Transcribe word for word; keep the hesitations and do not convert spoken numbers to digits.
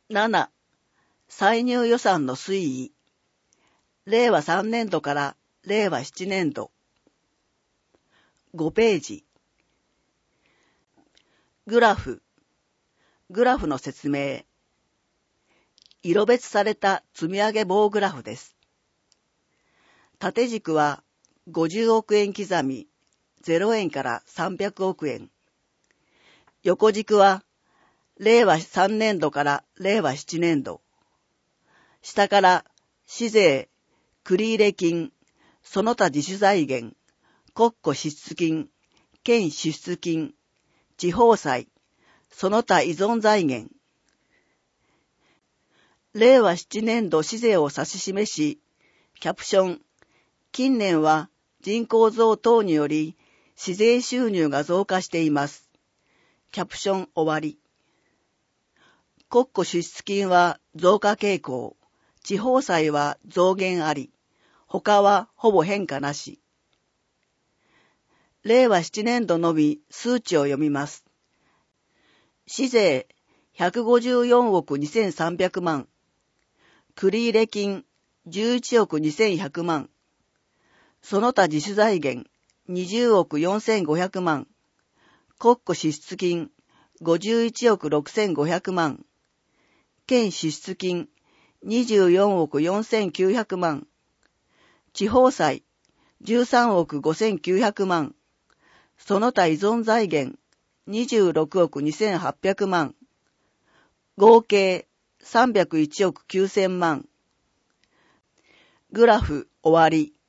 なな、歳入予算の推移。れいわさんねんどかられいわななねんど。ごページ。グラフ。グラフの説明。色別された積み上げ棒グラフです。縦軸はごじゅうおくえん刻み、ゼロえんからさんびゃくおくえん。横軸はれいわさんねんどかられいわななねんど。下から市税、繰入金、その他自主財源、国庫支出金、県支出金、地方債、その他依存財源。れいわななねんど市税を指し示し、キャプション、近年は人口増等により市税収入が増加しています。キャプション終わり。国庫支出金は増加傾向、地方債は増減あり、他はほぼ変化なし。れいわななねんどのみ数値を読みます。市税ひゃくごじゅうよんおくにせんさんびゃくまん、繰入金じゅういちおくにせんひゃくまん、その他自主財源にじゅうおくよんせんごひゃくまん、国庫支出金ごじゅういちおくろくせんごひゃくまん、県支出金にじゅうよんおくよんせんきゅうひゃくまん、地方債じゅうさんおくごせんきゅうひゃくまん、その他依存財源にじゅうろくおくにせんはっぴゃくまん、合計さんびゃくいちおくきゅうせんまん。グラフ終わり。